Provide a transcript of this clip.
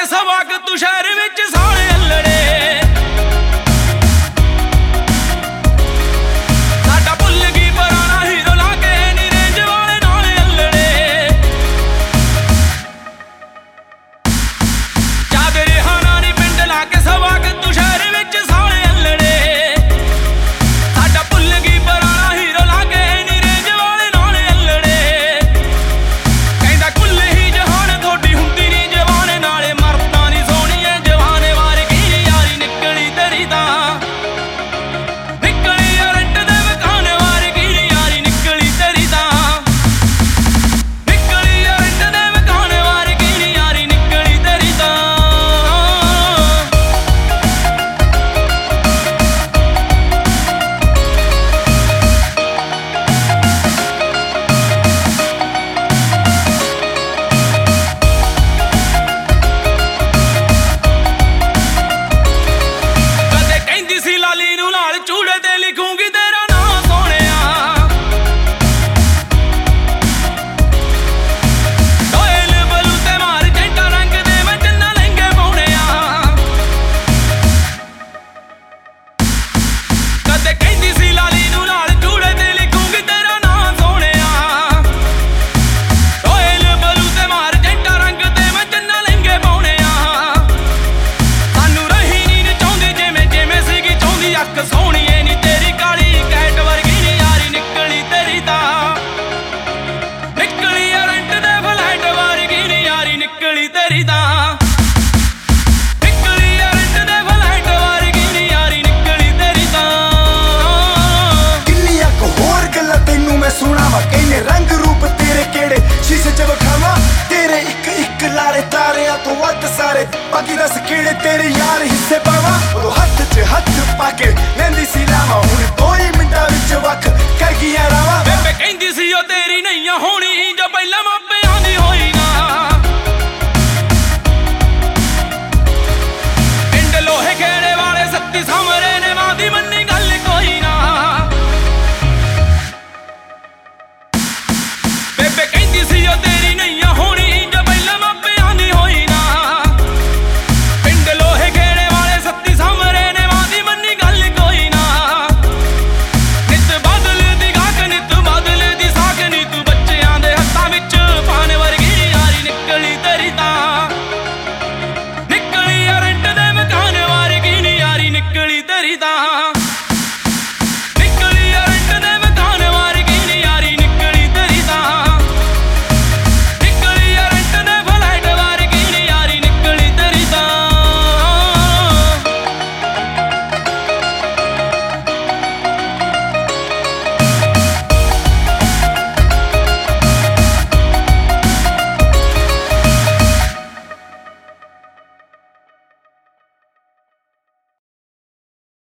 ਕੇ ਸਵਾਗ ਤੂੰ ਸ਼ਹਿਰ ਵਿੱਚ ਸਾਲੇ ਅਲੜੇ ਸਾਡਾ ਭੁੱਲ ਗਈ ਪੁਰਾਣਾ ਹੀਰੋ ਲਾ ਕੇ ਨੀ ਰੇਂਜ ਵਾਲੇ ਨਾਲ ਅਲੜੇ ਜਾਦੇ ਰਿਹਾਨਾ ਨੀ ਪਿੰਡ ਲਾ ਕੇ ਸਵਾਗ ਤੂੰ ਸ਼ਹਿਰ ਵਿੱਚ ਸਾਲੇ ਅਲੜੇ ਸਾਡਾ ਭੁੱਲ ਗਈ ਪੁਰਾਣਾ ਹੀਰੋ ਲਾ ਕੇ ਨੀ ਰੇਂਜ ਵਾਲੇ ਨਾਲ ਅਲੜੇ ਕਹਿੰਦਾ ਕੁੱਲ ਹੀ ਜਹਾਨ ਤੁਹਾਡੀ ਹੁੰਦੀ ਨੀ ਜਵਾਨ ਨਾਲੇ ਮਰਦਾ ਨੀ ਸੋਹਣੀਏ ਜਵਾਨ ਵਰਗੀ ਯਾਰੀ ਨਿਕਲੀ ਤੇਰੀ ਤਾਂ ਨਿਕਲੀ ਰੰਟ ਦੇ ਮਕਾਨ ਵਰਗੀ ਯਾਰੀ ਨਿਕਲੀ ਤੇਰੀ ਤਾਂ ਨਿਕਲੀ ਰੰਟ ਦੇ ਮਕਾਨ ਵਰਗੀ ਯਾਰੀ ਨਿਕਲੀ ਤੇਰੀ ਤਾਂ ਕਦੇ ਕਹਿੰਦੀ ਸੀ ਲਾਲੀ ਨੂੰ ਲਾਲ ਚੂੜੇ ਤੇ ਲਿਖੂੰਗੀ ਤੇਰਾ ਨਾਂ ਸੋਹਣਿਆ ਦੋਇਲ ਬਲੂ ਤੇ ਮਾਰ ਜੈਂਟਾ ਰੰਗ ਦੇ ਮੈਂ ਚੰਨਾ ਲਹਿੰਗੇ ਪਾਉਣਿਆ ਕਦੇ ਕਹਿੰਦੀ ਸੀ ਲਾਲੀ ਨੂੰ ਲਾਲ ਚੂੜੇ ਤੇ ਲਿਖੂੰਗੀ ਤੇਰਾ ਨਾਂ ਸੋਹਣਿਆ ਦੋਇਲ ਬਲੂ ਤੇ ਮਾਰ ਜੈਂਟਾ ਰੰਗ ਦੇ ਮੈਂ ਚੰਨਾ ਲਹਿੰਗੇ ਪਾਉਣਿਆ ਸਾਨੂੰ ਰਹੀ ਨੀ ਚਾਹੁੰਦੀ ਜਿਵੇਂ ਜਿਵੇਂ ਸੀਗੀ ਚਾਹੁੰਦੀ ਅੱਖ ਸੋਹਣੀਏ ਨੀ ਤੇਰੀ ਕਾਲੀ ਕੈਟ ਵਰਗੀ ਨੀ ਯਾਰੀ ਨਿਕਲੀ ਤੇਰੀ ਤਾਂ ਨਿਕਲੀ ਰੰਟ ਦੇ ਫਲੈਟ ਵਰਗੀ ਨੀ ਯਾਰੀ ਨਿਕਲੀ ਤੇਰੀ ਤਾਂ ਨਿਕਲੀ ਰੰਟ ਦੇ ਫਲੈਟ ਵਰਗੀ ਨੀ ਯਾਰੀ ਨਿਕਲੀ ਤੇਰੀ ਤਾਂ ਕਿੰਨੀਆਂ ਕੁ ਹੋਰ ਗੱਲਾਂ ਤੈਨੂੰ ਮੈਂ ਸੁਣਾਵਾਂ ਕਹਿੰਦੇ ਰੰਗ ਰੂਪ ਤੇਰੇ ਕਿਹੜੇ ਸ਼ੀਸ਼ੇ 'ਚ ਵਿਖਾਵਾਂ ਤੇਰੇ ਇੱਕ ਇੱਕ ਲਾਰੇ ਤਾਰਿਆਂ ਤੋਂ ਵੱਧ ਸਾਰੇ ਬਾਕੀ ਦੱਸ ਕਿਹੜੇ ਤੇਰੇ ਯਾਰ ਹਿੱਸੇ ਪਾਵਾਂ ਉਦੋਂ ਹੱਥ 'ਚ ਹੱਥ ਪਾ ਕੇ ਲੈਂਦੀ ਸੀ ਲਾਵਾਂ ਹੁਣ 2 ਹੀ ਮਿੰਟਾਂ ਵਿੱਚ ਵੱਖ ਕਰ ਗਈਆਂ ਰਾਵਾਂ